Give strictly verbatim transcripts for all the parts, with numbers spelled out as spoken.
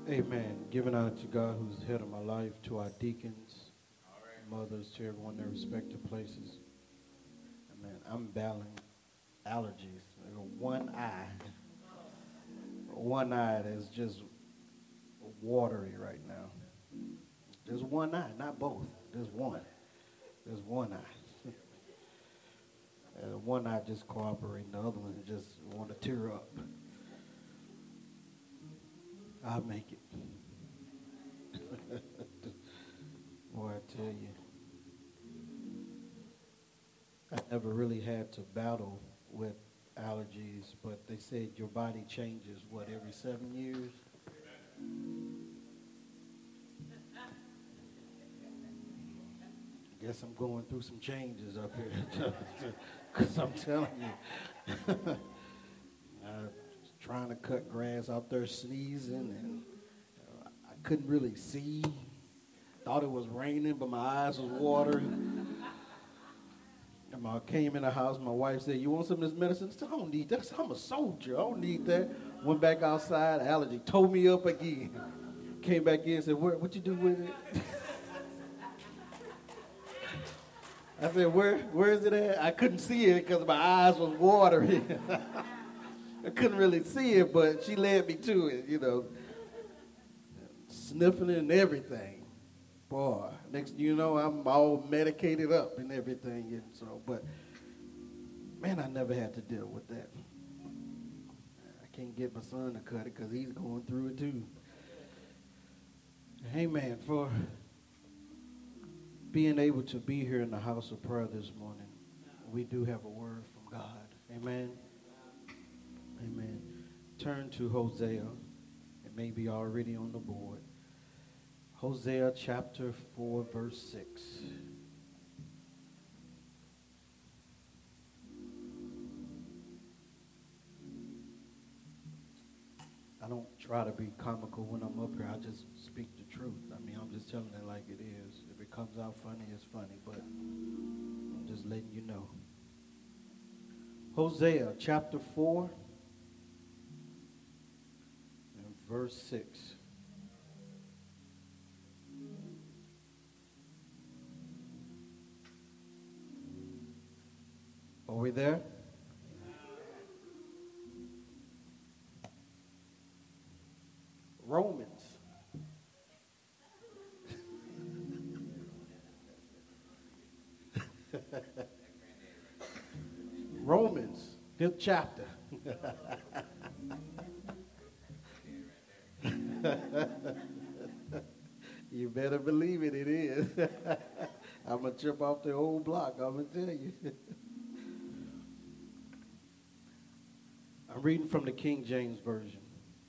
Amen. Giving honor to God who's the head of my life, to our deacons, mothers, to everyone in their respective places. Amen. I'm battling allergies. I got one eye, one eye that's just watery right now. There's one eye, not both. There's one. There's one eye. And one eye just cooperating, the other one just want to tear up. I'll make it. Boy, I tell you, I never really had to battle with allergies, but they said your body changes, what, every seven years? I guess I'm going through some changes up here, because I'm telling you, I was trying to cut grass out there sneezing, and uh, I couldn't really see. Thought it was raining, but my eyes was watering. And I came in the house, my wife said, "You want some of this medicine?" I said, "I don't need that. I'm a soldier. I don't need that." Went back outside, allergy tore me up again. Came back in and said, "Where, what you do with it?" I said, where, where is it at? I couldn't see it because my eyes was watering. I couldn't really see it, but she led me to it, you know, sniffing and everything. Boy, next thing you know, I'm all medicated up and everything. And so, but, man, I never had to deal with that. I can't get my son to cut it because he's going through it too. Amen. For being able to be here in the house of prayer this morning, we do have a word from God. Amen. Amen. Turn to Hosea. It may be already on the board. Hosea chapter four, verse six. I don't try to be comical when I'm up here. I just speak the truth. I mean, I'm just telling it like it is. If it comes out funny, it's funny, but I'm just letting you know. Hosea chapter four and verse six. Are we there? Romans. Romans, fifth chapter. You better believe it, it is. I'm going to trip off the old block, I'm going to tell you. I'm reading from the King James Version.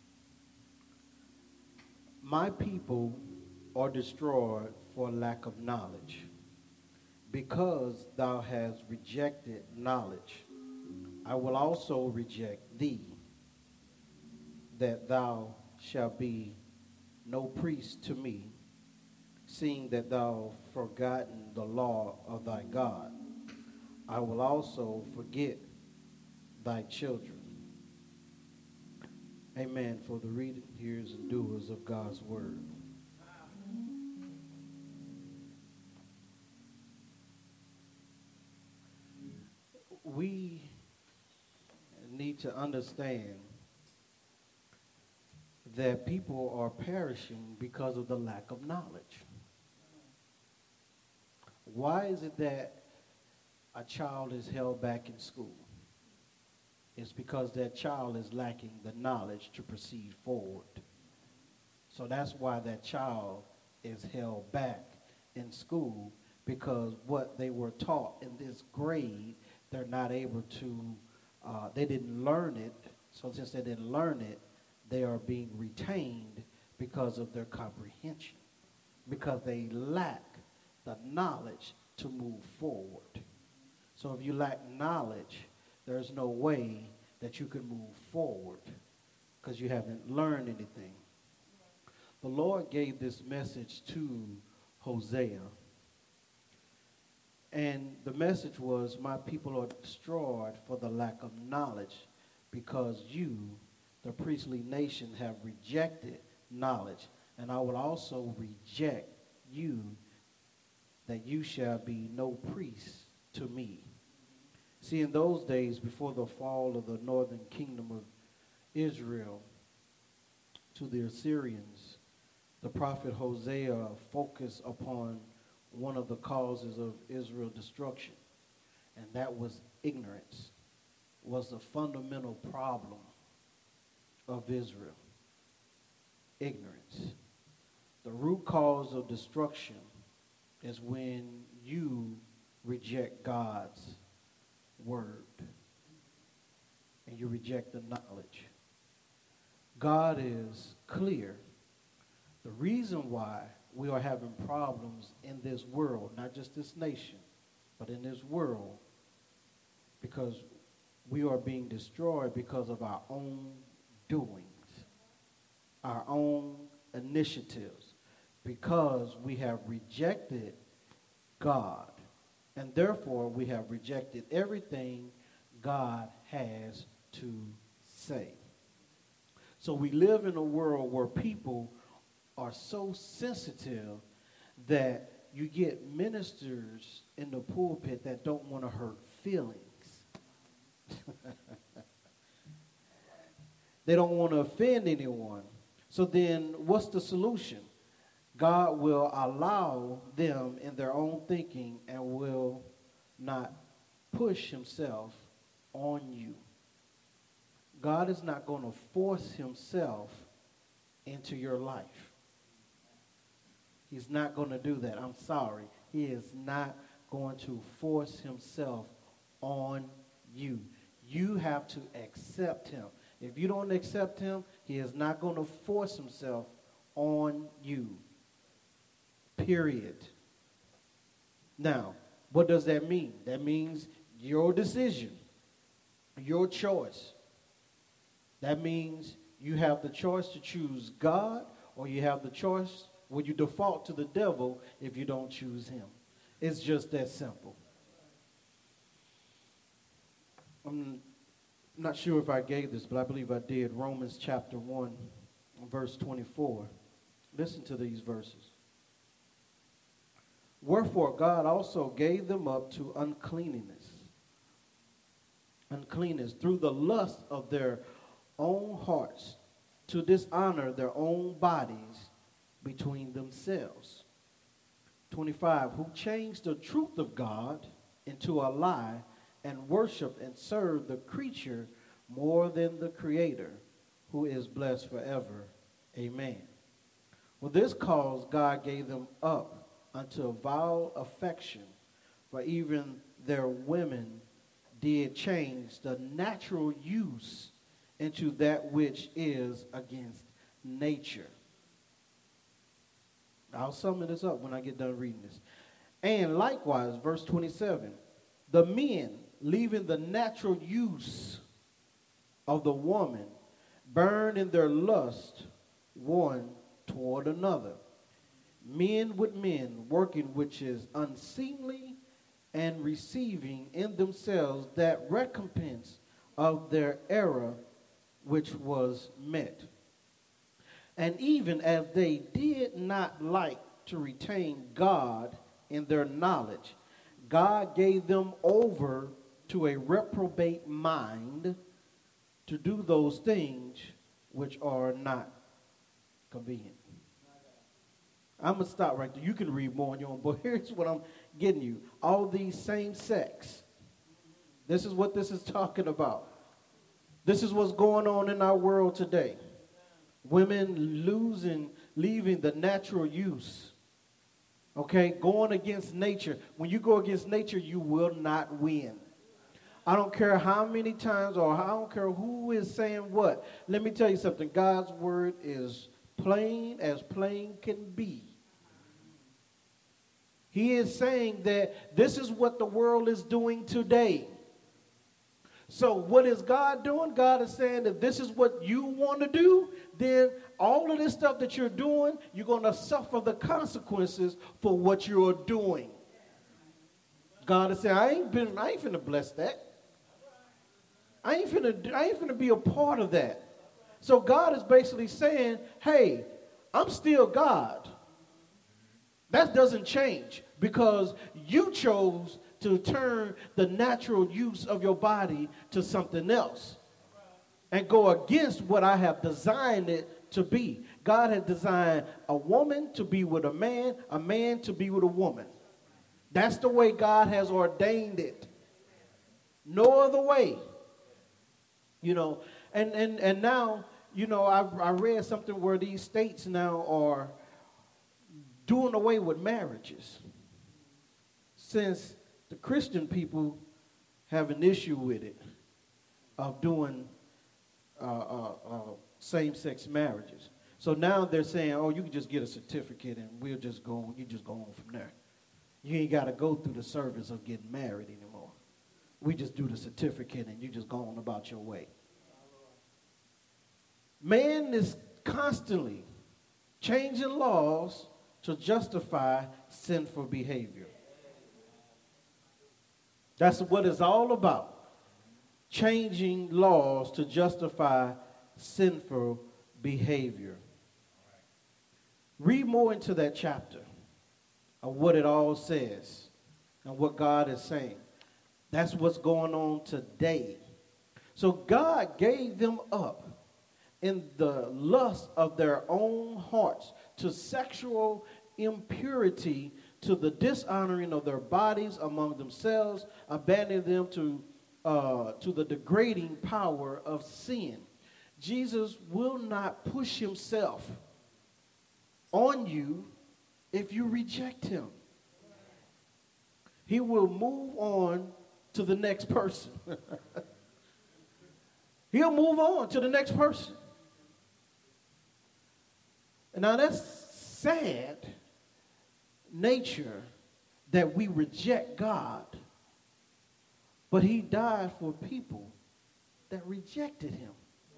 My people are destroyed for lack of knowledge, because thou hast rejected knowledge. I will also reject thee, that thou shalt be no priest to me, seeing that thou forgotten the law of thy God. I will also forget thy children. Amen. For the reading, hearers, and doers of God's word. We need to understand that people are perishing because of the lack of knowledge. Why is it that a child is held back in school? It's because that child is lacking the knowledge to proceed forward. So that's why that child is held back in school, because what they were taught in this grade, they're not able to, uh, they didn't learn it. So since they didn't learn it, they are being retained because of their comprehension, because they lack the knowledge to move forward. So if you lack knowledge, there's no way that you can move forward because you haven't learned anything. The Lord gave this message to Hosea, and the message was, my people are destroyed for the lack of knowledge, because you, the priestly nation, have rejected knowledge. And I will also reject you, that you shall be no priest to me. See, in those days, before the fall of the northern kingdom of Israel to the Assyrians, the prophet Hosea focused upon one of the causes of Israel's destruction, and that was ignorance, was the fundamental problem of Israel. Ignorance. The root cause of destruction is when you reject God's word and you reject the knowledge. God is clear. The reason why we are having problems in this world, not just this nation, but in this world, because we are being destroyed because of our own doings, our own initiatives, because we have rejected God, and therefore we have rejected everything God has to say. So we live in a world where people are so sensitive that you get ministers in the pulpit that don't want to hurt feelings. They don't want to offend anyone. So then what's the solution? God will allow them in their own thinking and will not push himself on you. God is not going to force himself into your life. He's not going to do that. I'm sorry. He is not going to force himself on you. You have to accept him. If you don't accept him, he is not going to force himself on you. Period. Now, what does that mean? That means your decision, your choice. That means you have the choice to choose God, or you have the choice where you default to the devil if you don't choose him. It's just that simple. I'm not sure if I gave this, but I believe I did. Romans chapter one, verse twenty-four. Listen to these verses. Wherefore God also gave them up to uncleanness, uncleanness through the lust of their own hearts, to dishonor their own bodies between themselves. twenty-five, who changed the truth of God into a lie, and worship and serve the creature more than the Creator, who is blessed forever. Amen. Well, this cause God gave them up unto a vile affection, for even their women did change the natural use into that which is against nature. I'll sum this up when I get done reading this. And likewise, verse twenty-seven, the men, leaving the natural use of the woman, burn in their lust one toward another. Men with men, working which is unseemly, and receiving in themselves that recompense of their error which was met. And even as they did not like to retain God in their knowledge, God gave them over to a reprobate mind to do those things which are not convenient. I'm going to stop right there. You can read more on your own, but here's what I'm getting you. All these same sex. This is what this is talking about. This is what's going on in our world today. Women losing, leaving the natural use. Okay, going against nature. When you go against nature, you will not win. I don't care how many times, or I don't care who is saying what. Let me tell you something. God's word is plain as plain can be. He is saying that this is what the world is doing today. So what is God doing? God is saying if this is what you want to do, then all of this stuff that you're doing, you're going to suffer the consequences for what you're doing. God is saying, I ain't been, I ain't finna bless that. I ain't finna, I ain't finna be a part of that. So God is basically saying, hey, I'm still God. That doesn't change because you chose to turn the natural use of your body to something else and go against what I have designed it to be. God had designed a woman to be with a man, a man to be with a woman. That's the way God has ordained it. No other way. You know, and, and, and now, you know, I, I read something where these states now are doing away with marriages. Since the Christian people have an issue with it, of doing uh, uh, uh, same-sex marriages. So now they're saying, oh, you can just get a certificate and we'll just go, you just go on from there. You ain't got to go through the service of getting married anymore. We just do the certificate and you just go on about your way. Man is constantly changing laws to justify sinful behavior. That's what it's all about. Changing laws to justify sinful behavior. Read more into that chapter of what it all says and what God is saying. That's what's going on today. So God gave them up in the lust of their own hearts to sexual impurity, to the dishonoring of their bodies among themselves, abandoning them to, uh, to the degrading power of sin. Jesus will not push himself on you if you reject him. He will move on to the next person. He'll move on to the next person. And now that's sad nature that we reject God, but he died for people that rejected him.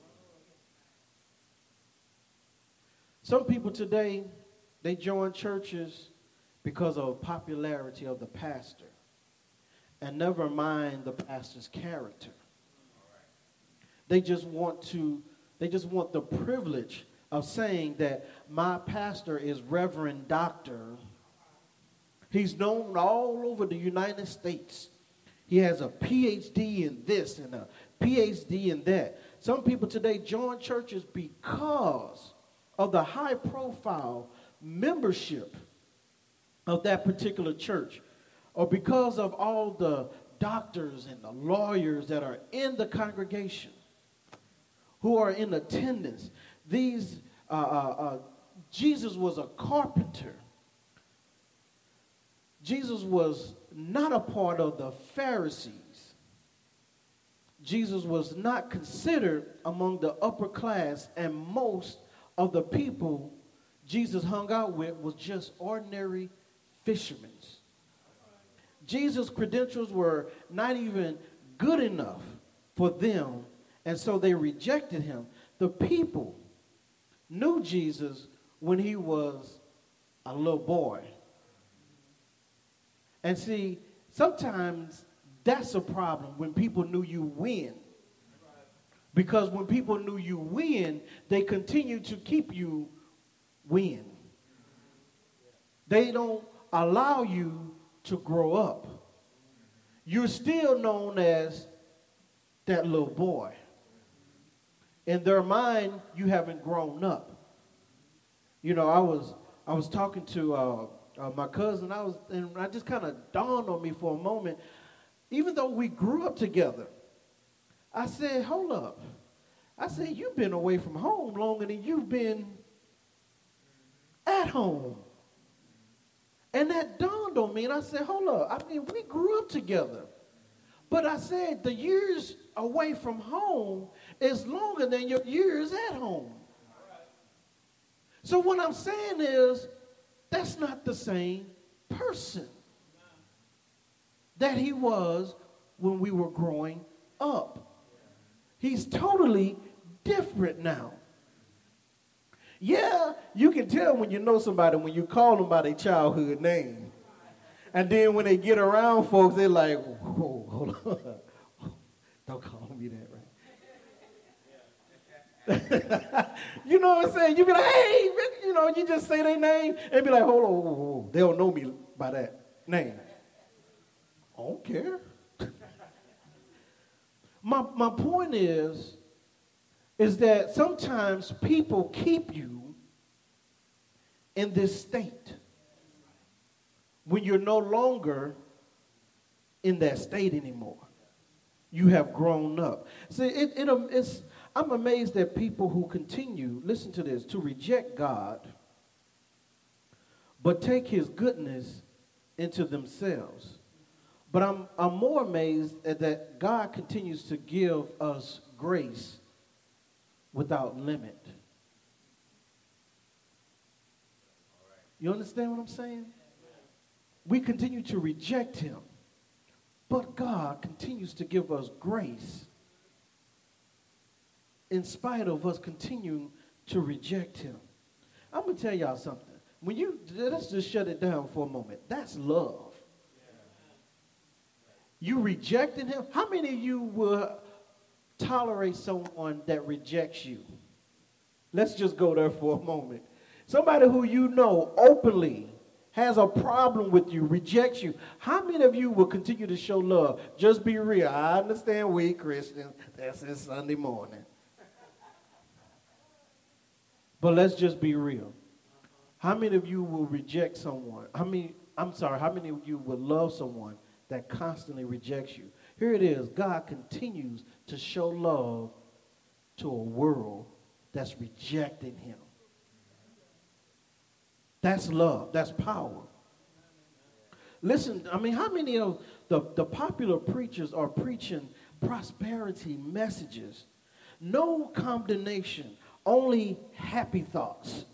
Some people today, they join churches because of popularity of the pastor and never mind the pastor's character. They just want to, they just want the privilege of saying that my pastor is Reverend Doctor. He's known all over the United States. He has a P H D in this and a P H D in that. Some people today join churches because of the high profile membership of that particular church, or because of all the doctors and the lawyers that are in the congregation who are in attendance. These, uh, uh, uh, Jesus was a carpenter. Jesus was not a part of the Pharisees. Jesus was not considered among the upper class, and most of the people Jesus hung out with was just ordinary fishermen. Jesus' credentials were not even good enough for them, and so they rejected him. The people knew Jesus when he was a little boy. And see, sometimes that's a problem when people knew you win. Because when people knew you win, they continue to keep you win. They don't allow you to grow up. You're still known as that little boy. In their mind, you haven't grown up. You know, I was I was talking to uh, uh, my cousin. I was, and I just kind of dawned on me for a moment. Even though we grew up together, I said, "Hold up." I said, "You've been away from home longer than you've been at home." And that dawned on me, and I said, hold up. I mean, we grew up together. But I said, the years away from home is longer than your years at home. So what I'm saying is, that's not the same person that he was when we were growing up. He's totally different now. Yeah, you can tell when you know somebody when you call them by their childhood name. And then when they get around folks, they're like, whoa, hold on. Don't call me that, right? You know what I'm saying? You be like, hey, you know, you just say their name and be like, hold on, hold on, hold on. They don't know me by that name. I don't care. my, my point is, is that sometimes people keep you in this state when you're no longer in that state anymore. You have grown up. See, it, it, it's, I'm amazed at people who continue, listen to this, to reject God, but take his goodness into themselves. But I'm, I'm more amazed at that God continues to give us grace without limit. You understand what I'm saying? We continue to reject him, but God continues to give us grace in spite of us continuing to reject him. I'm going to tell y'all something. When you, let's just shut it down for a moment. That's love. You rejected him. How many of you will tolerate someone that rejects you? Let's just go there for a moment. Somebody who you know openly has a problem with you, rejects you. How many of you will continue to show love? Just be real. I understand we Christians. That's it Sunday morning. But let's just be real. How many of you will reject someone? How many, I'm sorry, how many of you will love someone that constantly rejects you? Here it is. God continues to show love to a world that's rejecting him. That's love. That's power. Listen, I mean, how many of the, the popular preachers are preaching prosperity messages? No condemnation, only happy thoughts.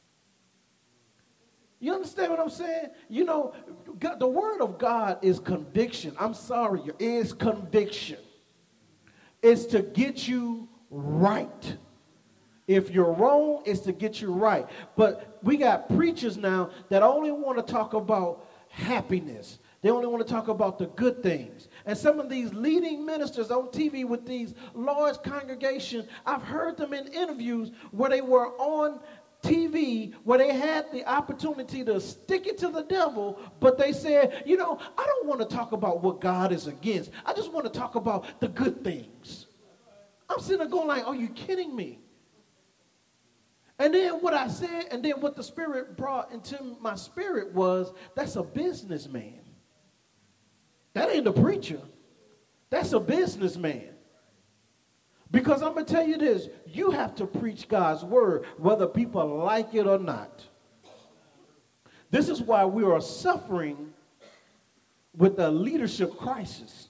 You understand what I'm saying? You know, God, the word of God is conviction. I'm sorry, it is conviction. It's to get you right. If you're wrong, it's to get you right. But we got preachers now that only want to talk about happiness. They only want to talk about the good things. And some of these leading ministers on T V with these large congregations, I've heard them in interviews where they were on T V, where they had the opportunity to stick it to the devil, but they said, you know, I don't want to talk about what God is against. I just want to talk about the good things. I'm sitting there going like, are you kidding me? And then what I said, and then what the Spirit brought into my spirit was, that's a businessman. That ain't a preacher. That's a businessman. Because I'm going to tell you this, you have to preach God's word, whether people like it or not. This is why we are suffering with a leadership crisis.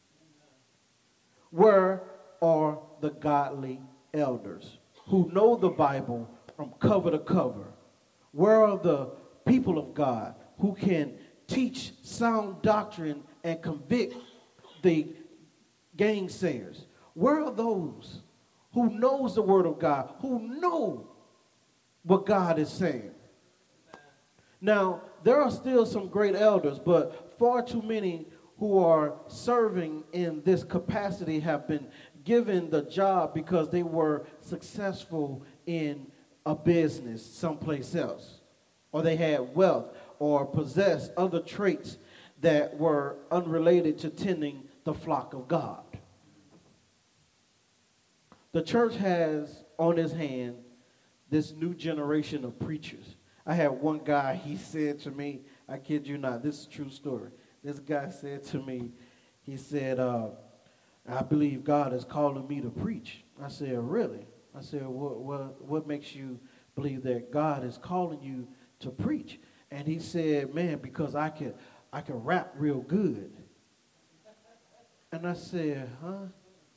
Where are the godly elders who know the Bible from cover to cover? Where are the people of God who can teach sound doctrine and convict the gainsayers? Where are those who knows the word of God, who know what God is saying? Now, there are still some great elders, but far too many who are serving in this capacity have been given the job because they were successful in a business someplace else, or they had wealth or possessed other traits that were unrelated to tending the flock of God. The church has on his hand this new generation of preachers. I had one guy, he said to me, I kid you not, this is a true story. This guy said to me, he said, uh, I believe God is calling me to preach. I said, really? I said, what, what, what makes you believe that God is calling you to preach? And he said, man, because I can, I can rap real good. And I said, huh?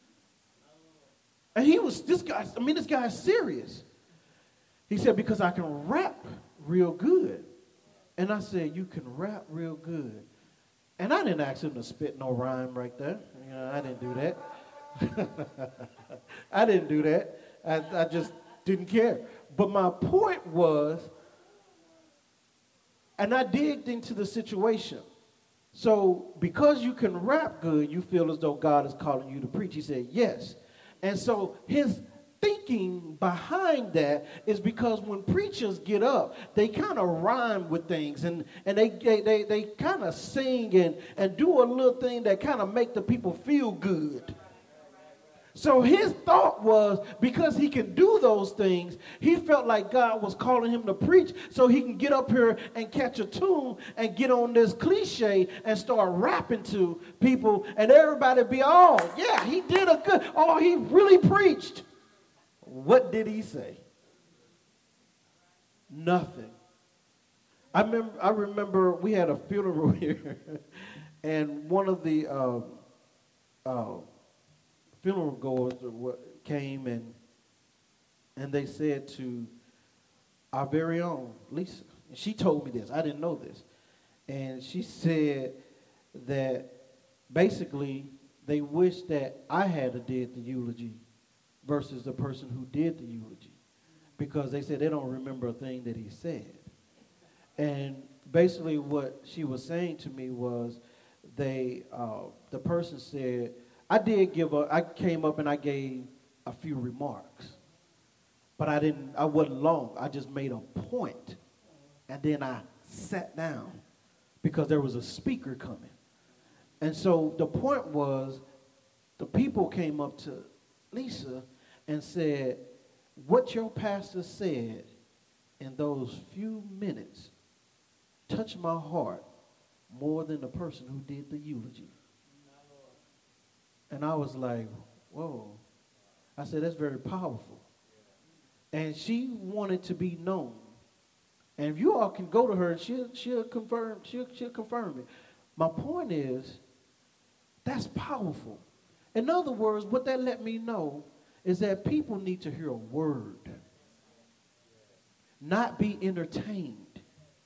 And he was, this guy, I mean, this guy is serious. He said, because I can rap real good. And I said, you can rap real good. And I didn't ask him to spit no rhyme right there. You know, I didn't do that. I didn't do that. I, I just didn't care. But my point was, and I digged into the situation. So because you can rap good, you feel as though God is calling you to preach. He said, yes. And so his thinking behind that is because when preachers get up, they kind of rhyme with things, and, and they, they, they, they kind of sing and, and do a little thing that kind of make the people feel good. So his thought was, because he can do those things, he felt like God was calling him to preach so he can get up here and catch a tune and get on this cliche and start rapping to people, and everybody be, oh, yeah, he did a good, oh, he really preached. What did he say? Nothing. I remember, I remember we had a funeral here, and one of the uh, uh, funeral goers came and and they said to our very own Lisa, and she told me this, I didn't know this, and she said that basically they wish that I had a did the eulogy versus the person who did the eulogy, because they said they don't remember a thing that he said. And basically what she was saying to me was, they uh, the person said, I did give a, I came up and I gave a few remarks, but I didn't, I wasn't long. I just made a point, and then I sat down because there was a speaker coming. And so the point was, the people came up to Lisa and said, what your pastor said in those few minutes touched my heart more than the person who did the eulogy. And I was like, whoa. I said, that's very powerful. And she wanted to be known. And if you all can go to her, she'll, she'll confirm, she'll, she'll confirm it. My point is, that's powerful. In other words, what that let me know is that people need to hear a word, not be entertained.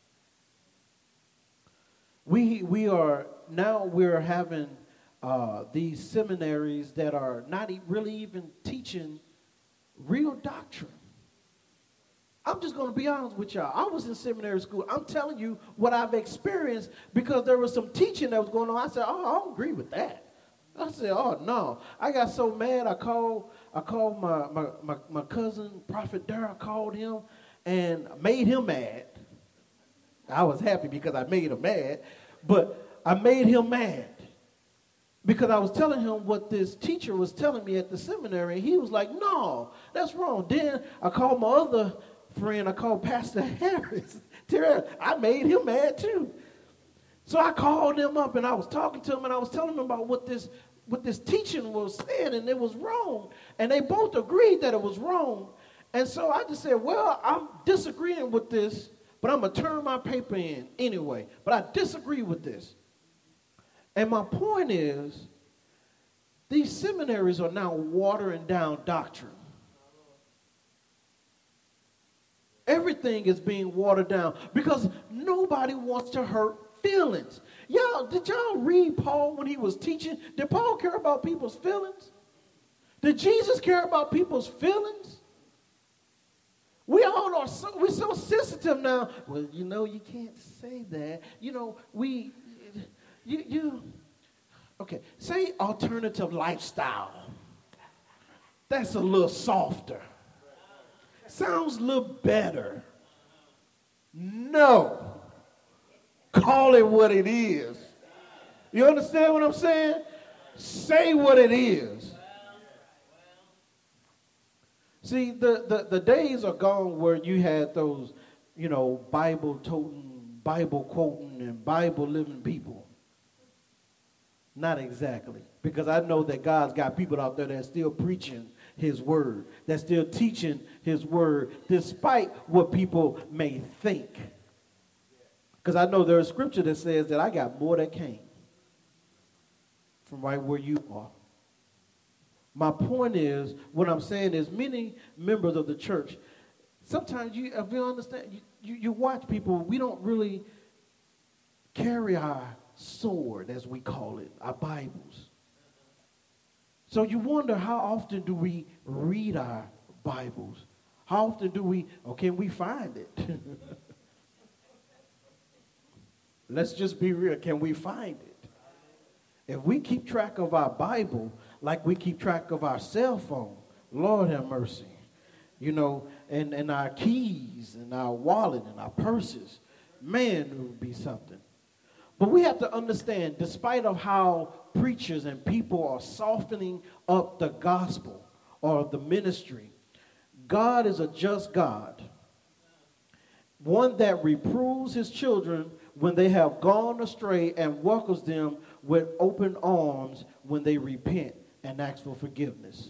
We, we are, now we're having Uh, these seminaries that are not e- really even teaching real doctrine. I'm just going to be honest with y'all. I was in seminary school. I'm telling you what I've experienced, because there was some teaching that was going on. I said, oh, I don't agree with that. I said, oh, no. I got so mad, I called I called my, my, my, my cousin, Prophet Darrell, called him and made him mad. I was happy because I made him mad, but I made him mad. Because I was telling him what this teacher was telling me at the seminary, and he was like, no, that's wrong. Then I called my other friend, I called Pastor Harris. I made him mad too. So I called him up, and I was talking to him, and I was telling him about what this, what this teaching was saying, and it was wrong. And they both agreed that it was wrong. And so I just said, well, I'm disagreeing with this, but I'm going to turn my paper in anyway. But I disagree with this. And my point is, these seminaries are now watering down doctrine. Everything is being watered down because nobody wants to hurt feelings. Y'all, did y'all read Paul when he was teaching? Did Paul care about people's feelings? Did Jesus care about people's feelings? We all are so, we're so sensitive now. Well, you know, you can't say that. You know, we... You, you, okay, say alternative lifestyle. That's a little softer. Sounds a little better. No. Call it what it is. You understand what I'm saying? Say what it is. See, the, the, the days are gone where you had those, you know, Bible-toting, Bible-quoting, and Bible-living people. Not exactly, because I know that God's got people out there that's still preaching his word, that's still teaching his word, despite what people may think. Because I know there's a scripture that says that I got more that came from right where you are. My point is, what I'm saying is, many members of the church, sometimes you, if you understand, you, you, you watch people, we don't really carry our sword, as we call it, our Bibles. So you wonder, how often do we read our Bibles? How often do we, or can we find it? Let's just be real. Can we find it? If we keep track of our Bible like we keep track of our cell phone, Lord have mercy. You know, and, and our keys and our wallet and our purses. Man, it would be something. But we have to understand, despite of how preachers and people are softening up the gospel or the ministry, God is a just God. One that reproves his children when they have gone astray and welcomes them with open arms when they repent and ask for forgiveness.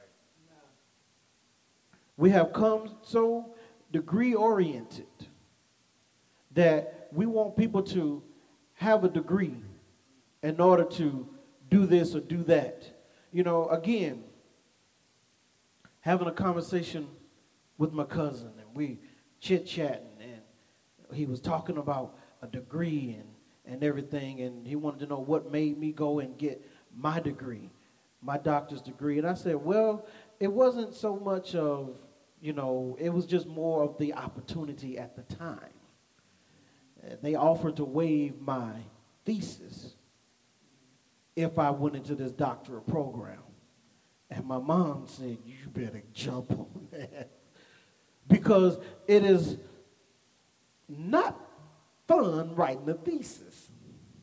We have come so degree oriented that we want people to have a degree in order to do this or do that. You know, again, having a conversation with my cousin, and we chit-chatting, and he was talking about a degree and, and everything, and he wanted to know what made me go and get my degree, my doctor's degree. And I said, well, it wasn't so much of, you know, it was just more of the opportunity at the time. Uh, they offered to waive my thesis if I went into this doctoral program. And my mom said, you better jump on that. Because it is not fun writing a thesis.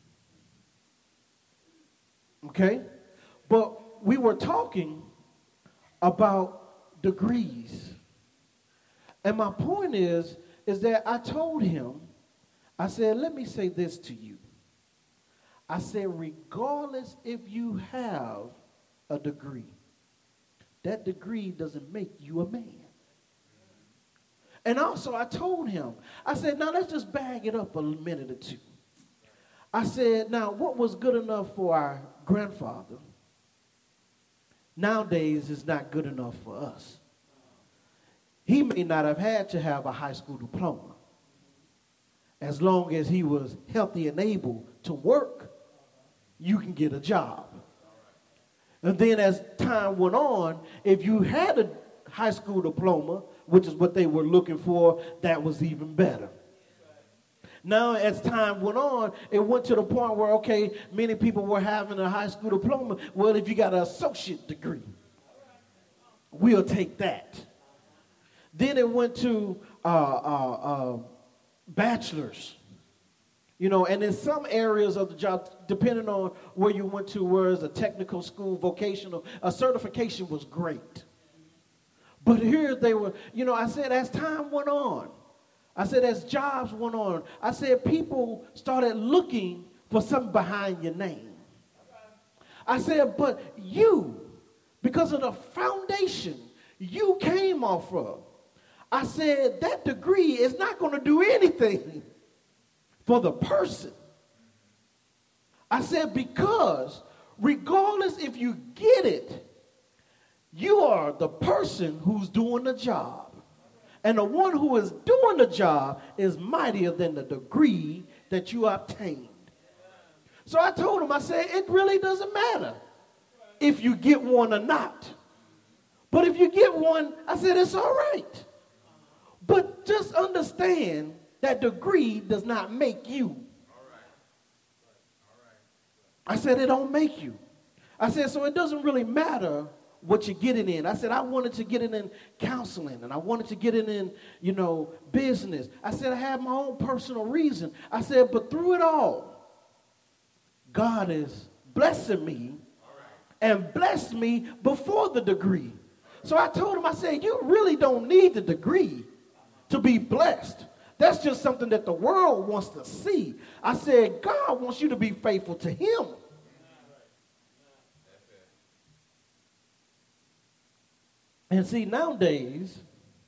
Okay? But we were talking about degrees. And my point is, is that I told him, I said, let me say this to you. I said, regardless if you have a degree, that degree doesn't make you a man. And also I told him, I said, now let's just bag it up a minute or two. I said, now what was good enough for our grandfather nowadays is not good enough for us. He may not have had to have a high school diploma. As long as he was healthy and able to work, you can get a job. And then as time went on, if you had a high school diploma, which is what they were looking for, that was even better. Now, as time went on, it went to the point where, okay, many people were having a high school diploma. Well, if you got an associate degree, we'll take that. Then it went to uh, uh, uh, bachelor's. You know, and in some areas of the job, depending on where you went to, whereas a technical school, vocational, a certification was great. But here they were, you know, I said as time went on, I said as jobs went on, I said people started looking for something behind your name. I said, but you, because of the foundation you came off of, I said that degree is not going to do anything for the person. I said, because regardless if you get it, you are the person who's doing the job. And the one who is doing the job is mightier than the degree that you obtained. So I told him, I said, it really doesn't matter if you get one or not. But if you get one, I said, it's all right. But just understand that degree does not make you. I said, it don't make you. I said, so it doesn't really matter what you're getting in. I said, I wanted to get it in counseling, and I wanted to get it in, you know, business. I said, I have my own personal reason. I said, but through it all, God is blessing me and blessed me before the degree. So I told him, I said, you really don't need the degree to be blessed. That's just something that the world wants to see. I said, God wants you to be faithful to him. And see, nowadays,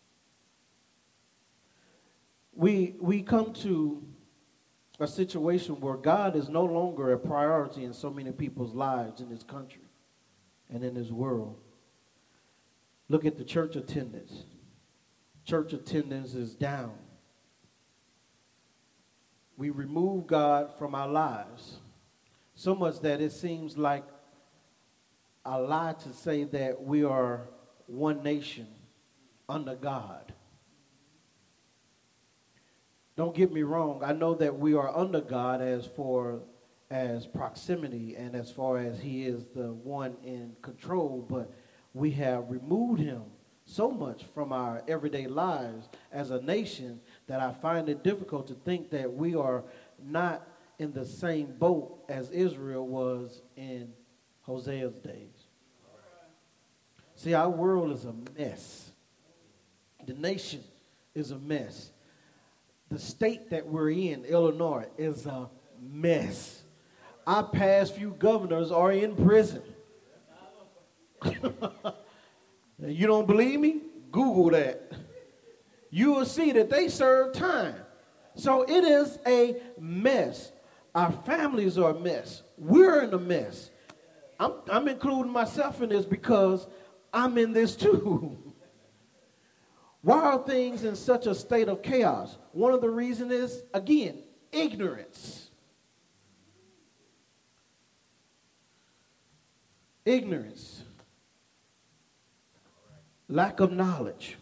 we, we come to a situation where God is no longer a priority in so many people's lives in this country and in this world. Look at the church attendance. Church attendance is down. We remove God from our lives so much that it seems like a lie to say that we are one nation under God. Don't get me wrong. I know that we are under God as for as proximity and as far as he is the one in control, but we have removed him so much from our everyday lives as a nation that I find it difficult to think that we are not in the same boat as Israel was in Hosea's days. See, our world is a mess. The nation is a mess. The state that we're in, Illinois, is a mess. Our past few governors are in prison. You don't believe me? Google that. You will see that they serve time. So it is a mess. Our families are a mess. We're in a mess. I'm, I'm including myself in this because I'm in this too. Why are things in such a state of chaos? One of the reasons is, again, ignorance. Ignorance. Lack of knowledge.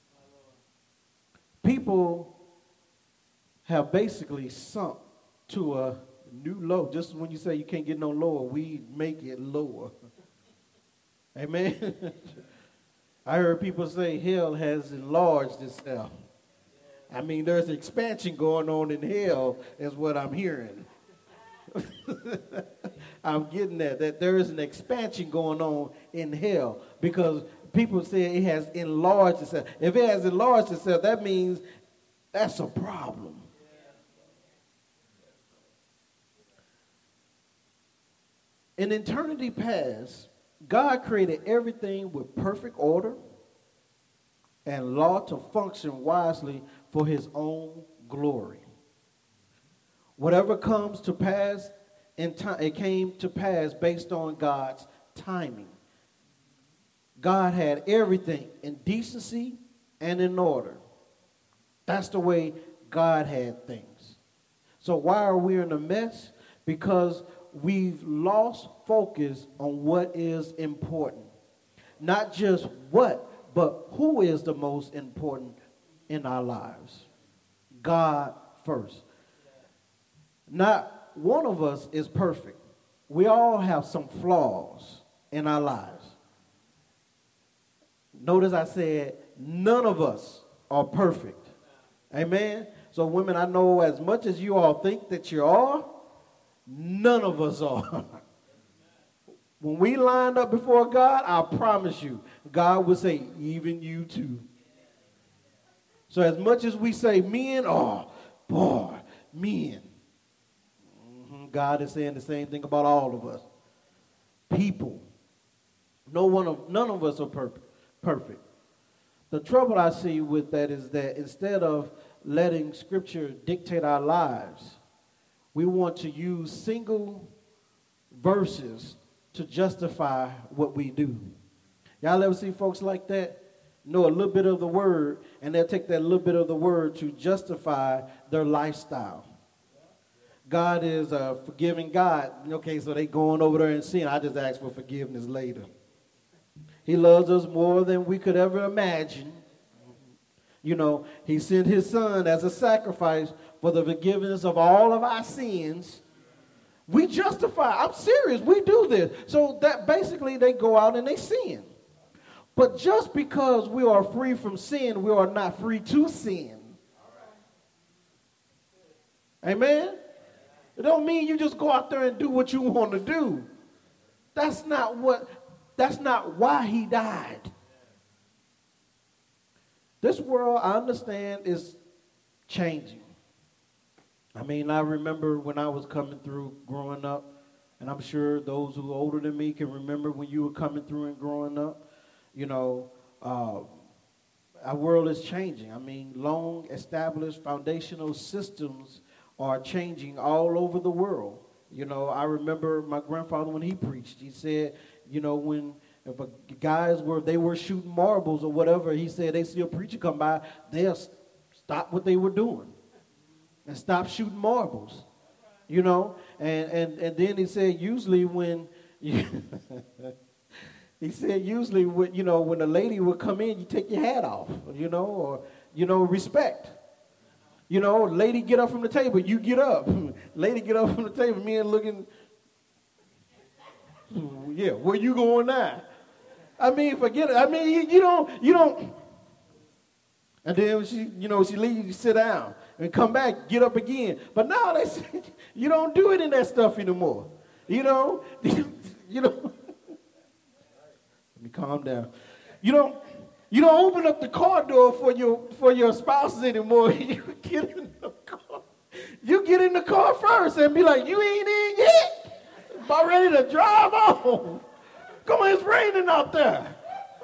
People have basically sunk to a new low. Just when you say you can't get no lower, we make it lower. Amen. I heard people say hell has enlarged itself. I mean, there's expansion going on in hell, is what I'm hearing. I'm getting that, that there is an expansion going on in hell because people say it has enlarged itself. If it has enlarged itself, that means that's a problem. In eternity past, God created everything with perfect order and law to function wisely for his own glory. Whatever comes to pass in time, it came to pass based on God's timing. God had everything in decency and in order. That's the way God had things. So why are we in a mess? Because we've lost focus on what is important. Not just what, but who is the most important in our lives. God first. Not one of us is perfect. We all have some flaws in our lives. Notice I said none of us are perfect. Amen? So women, I know as much as you all think that you are, none of us are. When we lined up before God, I promise you, God will say, even you too. So as much as we say men, oh, boy, men. Mm-hmm. God is saying the same thing about all of us. People. No one of, none of us are perfect. perfect. The trouble I see with that is that instead of letting Scripture dictate our lives, we want to use single verses to justify what we do. Y'all ever see folks like that? Know a little bit of the word, and they'll take that little bit of the word to justify their lifestyle. God is a forgiving God. Okay, so they going over there and sin. I just ask for forgiveness later. He loves us more than we could ever imagine. You know, he sent his son as a sacrifice for the forgiveness of all of our sins. We justify. I'm serious. We do this. So that basically they go out and they sin. But just because we are free from sin, we are not free to sin. Amen? It don't mean you just go out there and do what you want to do. That's not what, that's not why he died. This world, I understand, is changing. I mean, I remember when I was coming through growing up, and I'm sure those who are older than me can remember when you were coming through and growing up. You know, uh, our world is changing. I mean, long established foundational systems are changing all over the world. You know, I remember my grandfather when he preached, he said, you know, when if a guys were, they were shooting marbles or whatever, he said they see a preacher come by, they'll stop what they were doing and stop shooting marbles, you know. And, and, and then he said usually when, you he said usually, when, you know, when a lady would come in, you take your hat off, you know, or, you know, respect. You know, lady get up from the table, you get up. Lady get up from the table, men looking, yeah, where you going now? I mean, forget it. I mean, you, you don't, you don't. And then she, you know, she leaves, you sit down and come back, get up again. But now they say, you don't do it in that stuff anymore. You know, you know. Let me calm down. You don't, you don't open up the car door for your for your spouses anymore. You get in the car. You get in the car first and be like, you ain't in yet. About ready to drive off. Come on, it's raining out there.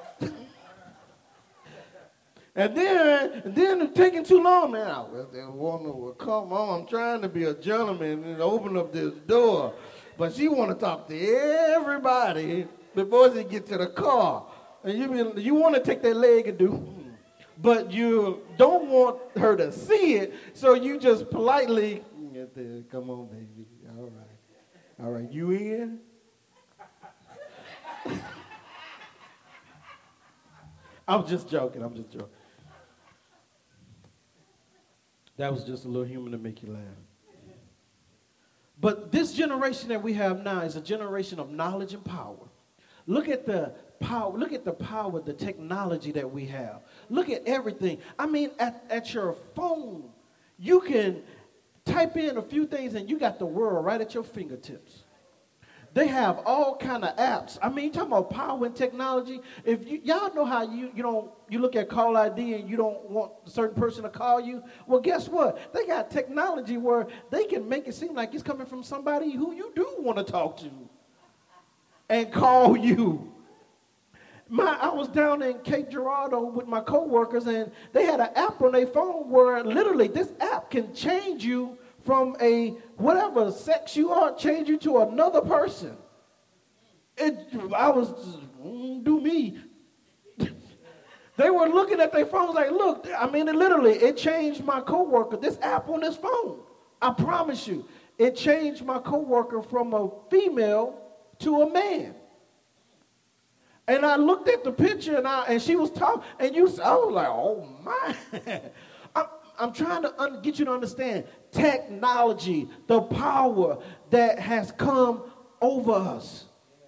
And then, and then it's taking too long now. Well, that woman will come on. I'm trying to be a gentleman and open up this door. But she want to talk to everybody before she get to the car. And you, you want to take that leg and do, hmm. But you don't want her to see it, so you just politely, get there. Come on, baby. All right. All right, you in? I'm just joking. I'm just joking. That was just a little humor to make you laugh. But this generation that we have now is a generation of knowledge and power. Look at the power, look at the power, the technology that we have. Look at everything. I mean, at, at your phone, you can type in a few things and you got the world right at your fingertips. They have all kind of apps. I mean, you talking about power and technology. If you, y'all know how you, you know, you look at call I D and you don't want a certain person to call you. Well, guess what? They got technology where they can make it seem like it's coming from somebody who you do want to talk to and call you. My, I was down in Cape Girardeau with my coworkers and they had an app on their phone where literally this app can change you from a whatever sex you are, change you to another person. It, I was, mm, do me. They were looking at their phones like, look, I mean, it literally, it changed my coworker, this app on this phone. I promise you, it changed my coworker from a female to a man. And I looked at the picture and I and she was talking, and you, I was like, oh my. I'm, I'm trying to un, get you to understand technology, the power that has come over us.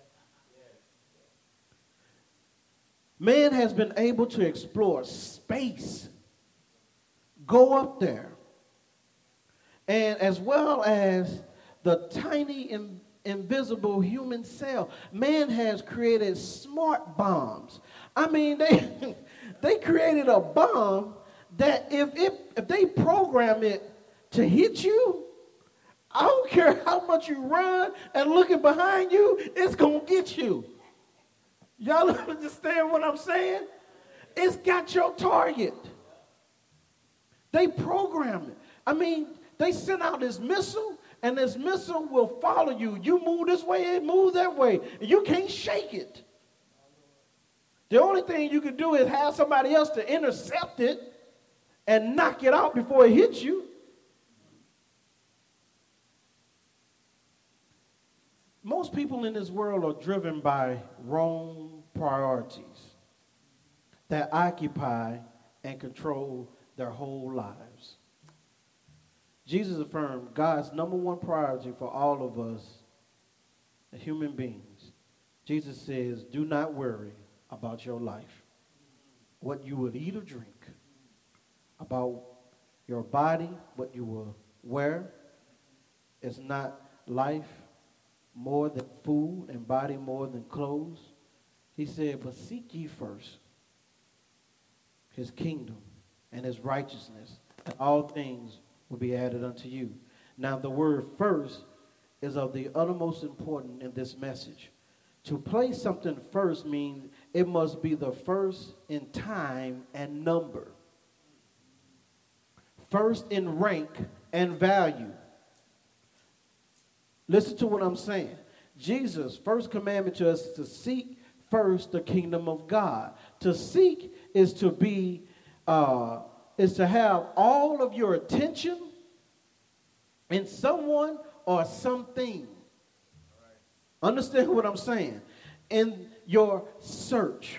Man has been able to explore space, go up there, and as well as the tiny in, invisible human cell. Man has created smart bombs. I mean, they they created a bomb that if, if if they program it to hit you, I don't care how much you run and looking behind you, it's going to get you. Y'all understand what I'm saying? It's got your target. They program it. I mean, they send out this missile, and this missile will follow you. You move this way, it moves that way, and you can't shake it. The only thing you can do is have somebody else to intercept it and knock it out before it hits you. Most people in this world are driven by wrong priorities that occupy and control their whole lives. Jesus affirmed God's number one priority for all of us, human beings. Jesus says, do not worry about your life, what you will eat or drink, about your body, what you will wear. Is not life more than food and body more than clothes? He said, but seek ye first his kingdom and his righteousness, and all things will be added unto you. Now the word first is of the uttermost importance in this message. To place something first means it must be the first in time and number, first in rank and value. Listen to what I'm saying. Jesus' first commandment to us is to seek first the kingdom of God. To seek is to be, uh, is to have all of your attention in someone or something. Understand what I'm saying? In your search.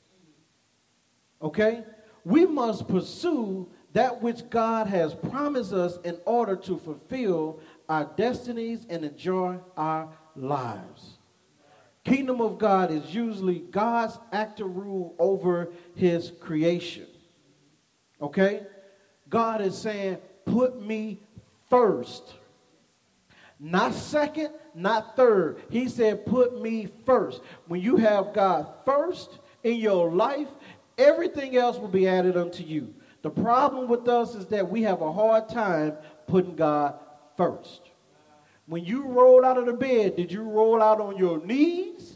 Okay? We must pursue that which God has promised us in order to fulfill our destinies and enjoy our lives. Kingdom of God is usually God's active rule over his creation. Okay? God is saying, put me first. Not second, not third. He said, put me first. When you have God first in your life, everything else will be added unto you. The problem with us is that we have a hard time putting God first. When you rolled out of the bed, did you roll out on your knees?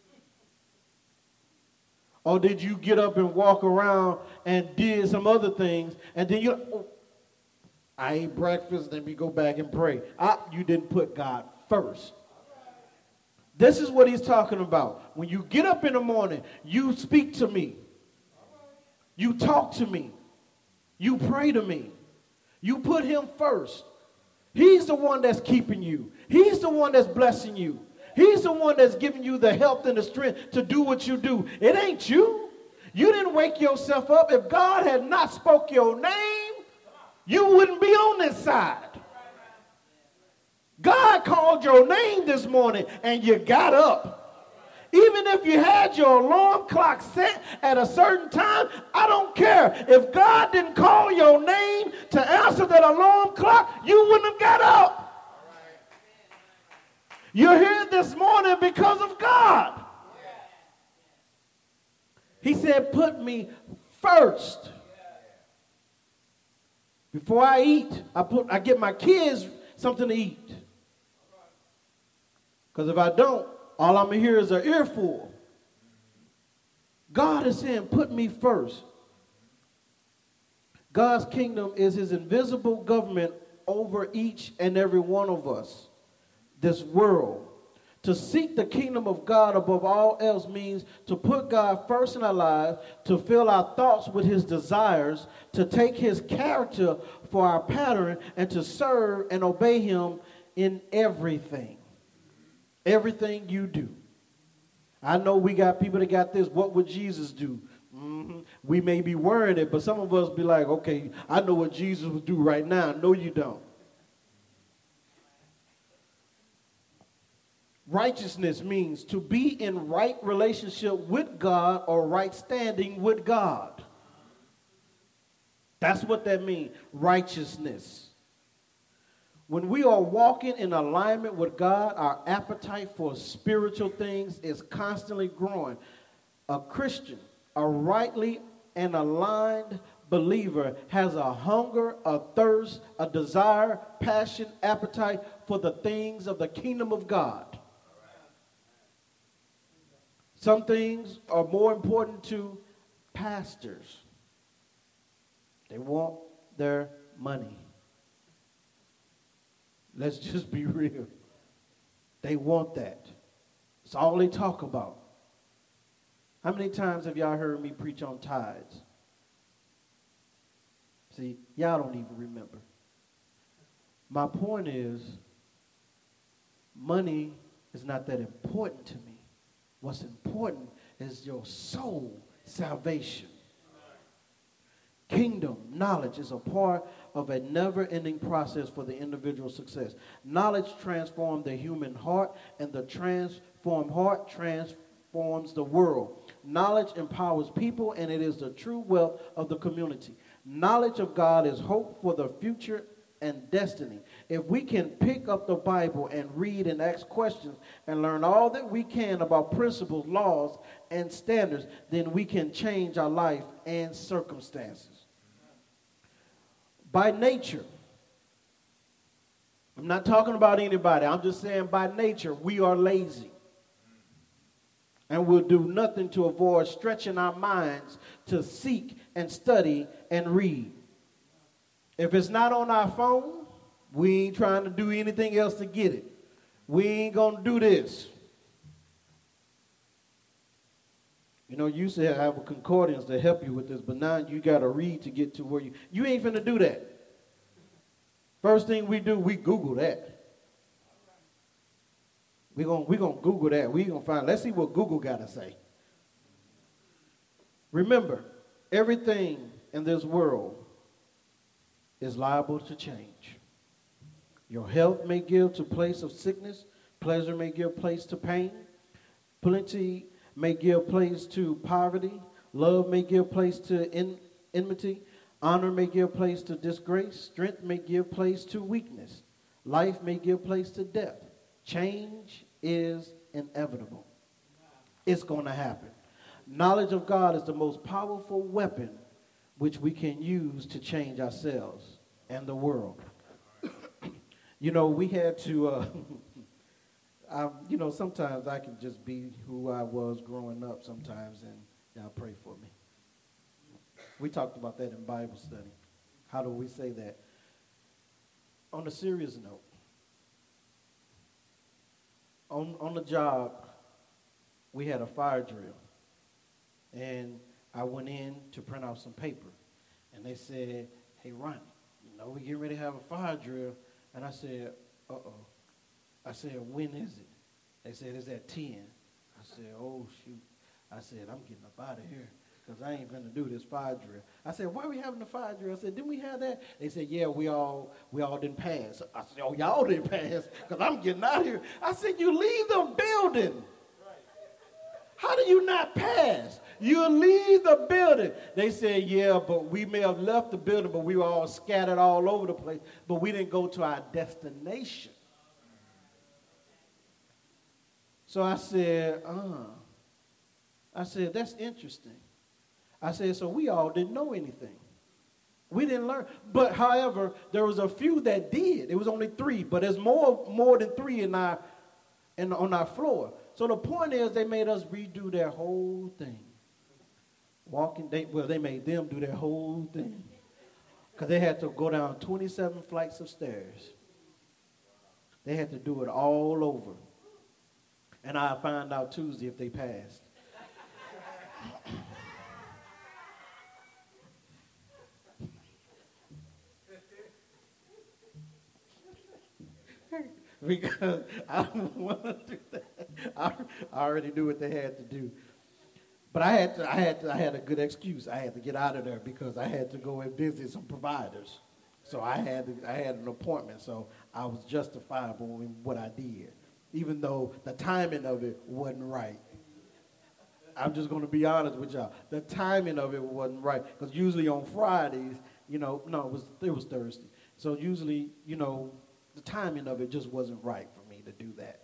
Or did you get up and walk around and did some other things, and then you, oh, I ate breakfast, then we go back and pray. I, you didn't put God first. This is what he's talking about. When you get up in the morning, you speak to me. You talk to me. You pray to me. You put him first. He's the one that's keeping you. He's the one that's blessing you. He's the one that's giving you the health and the strength to do what you do. It ain't you. You didn't wake yourself up. If God had not spoke your name, you wouldn't be on this side. God called your name this morning and you got up. Even if you had your alarm clock set at a certain time, I don't care. If God didn't call your name to answer that alarm clock, you wouldn't have got up. You're here this morning because of God. He said, put me first. Before I eat, I put I get my kids something to eat. Because if I don't, all I'm going to hear is an earful. God is saying, put me first. God's kingdom is his invisible government over each and every one of us, this world. To seek the kingdom of God above all else means to put God first in our lives, to fill our thoughts with his desires, to take his character for our pattern, and to serve and obey him in everything. Everything you do. I know we got people that got this. What would Jesus do? Mm-hmm. We may be wearing it, but some of us be like, okay, I know what Jesus would do right now. No, you don't. Righteousness means to be in right relationship with God or right standing with God. That's what that means, righteousness. When we are walking in alignment with God, our appetite for spiritual things is constantly growing. A Christian, a rightly and aligned believer has a hunger, a thirst, a desire, passion, appetite for the things of the kingdom of God. Some things are more important to pastors. They want their money. Let's just be real. They want that. It's all they talk about. How many times have y'all heard me preach on tithes? See, y'all don't even remember. My point is, money is not that important to me. What's important is your soul salvation. Kingdom knowledge is a part of a never-ending process for the individual's success. Knowledge transforms the human heart, and the transformed heart transforms the world. Knowledge empowers people, and it is the true wealth of the community. Knowledge of God is hope for the future and destiny. If we can pick up the Bible and read and ask questions and learn all that we can about principles, laws, and standards, then we can change our life and circumstances. By nature, I'm not talking about anybody, I'm just saying by nature, we are lazy. And we'll do nothing to avoid stretching our minds to seek and study and read. If it's not on our phone, we ain't trying to do anything else to get it. We ain't going to do this. You know, you used to have a concordance to help you with this, but now you got to read to get to where you... You ain't finna do that. First thing we do, we Google that. We're going we gonna Google that. We're going to find... Let's see what Google got to say. Remember, everything in this world is liable to change. Your health may give to place of sickness. Pleasure may give place to pain. Plenty may give place to poverty. Love may give place to en- enmity. Honor may give place to disgrace. Strength may give place to weakness. Life may give place to death. Change is inevitable. It's going to happen. Knowledge of God is the most powerful weapon which we can use to change ourselves and the world. You know, we had to, uh, I, you know, sometimes I can just be who I was growing up sometimes, and y'all pray for me. We talked about that in Bible study. How do we say that? On a serious note, on, on the job, we had a fire drill. And I went in to print out some paper. And they said, hey, Ronnie, you know, we getting ready to have a fire drill. And I said, uh-oh. I said, when is it? They said, it's at ten. I said, oh, shoot. I said, I'm getting up out of here because I ain't going to do this fire drill. I said, why are we having the fire drill? I said, didn't we have that? They said, yeah, we all we all didn't pass. I said, oh, y'all didn't pass because I'm getting out of here. I said, you leave the building. How do you not pass? You leave the building. They said, yeah, but we may have left the building, but we were all scattered all over the place. But we didn't go to our destination. So I said, uh. I said, that's interesting. I said, so we all didn't know anything. We didn't learn. But, however, there was a few that did. It was only three, but there's more more than three in our, in, on our floor. So the point is they made us redo their whole thing. Walking, they, well, they made them do their whole thing. Because they had to go down twenty-seven flights of stairs. They had to do it all over. And I'll find out Tuesday if they passed. Because I don't want to do that. I, I already knew what they had to do. But I had to, I had to, I had a good excuse. I had to get out of there because I had to go and visit some providers. So I had to, I had an appointment, so I was justifiable in what I did, even though the timing of it wasn't right. I'm just going to be honest with y'all. The timing of it wasn't right because usually on Fridays, you know, no, it was it was Thursday. So usually, you know, the timing of it just wasn't right for me to do that.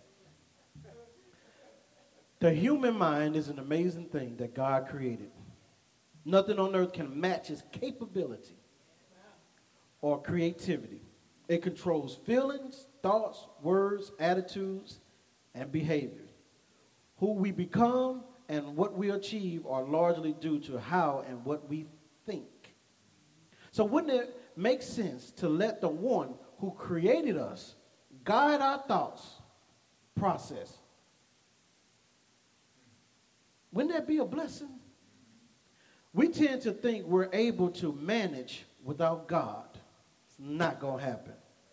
The human mind is an amazing thing that God created. Nothing on earth can match its capability or creativity. It controls feelings, thoughts, words, attitudes, and behaviors. Who we become and what we achieve are largely due to how and what we think. So wouldn't it make sense to let the one who created us guide our thoughts process? Wouldn't that be a blessing? We tend to think we're able to manage without God. It's not going to happen.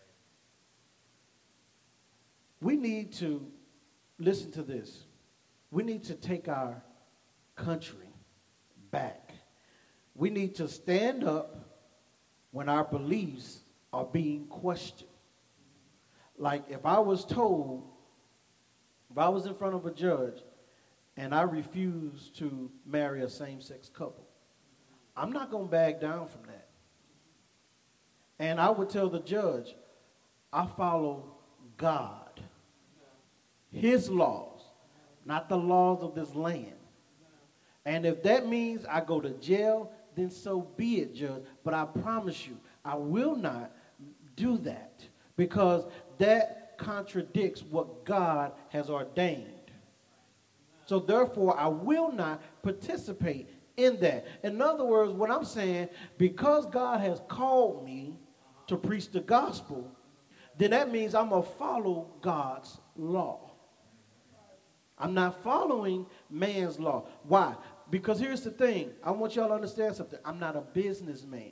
We need to listen to this. We need to take our country back. We need to stand up when our beliefs are being questioned. Like if I was told, if I was in front of a judge and I refused to marry a same-sex couple, I'm not going to back down from that. And I would tell the judge, I follow God, his laws, not the laws of this land. And if that means I go to jail, then so be it, judge. But I promise you, I will not do that because that contradicts what God has ordained. So therefore, I will not participate in that. In other words, what I'm saying, because God has called me to preach the gospel, then that means I'm going to follow God's law. I'm not following man's law. Why? Because here's the thing. I want y'all to understand something. I'm not a businessman.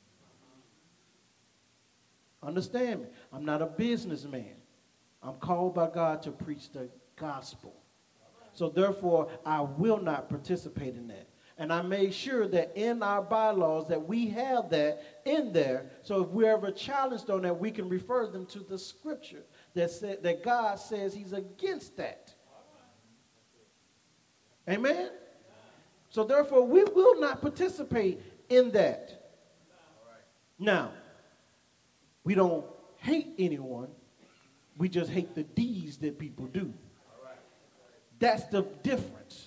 Understand me. I'm not a businessman. I'm called by God to preach the gospel. So therefore, I will not participate in that. And I made sure that in our bylaws that we have that in there. So if we're ever challenged on that, we can refer them to the scripture that said that God says he's against that. Amen? So therefore, we will not participate in that. Now, we don't hate anyone. We just hate the deeds that people do. That's the difference.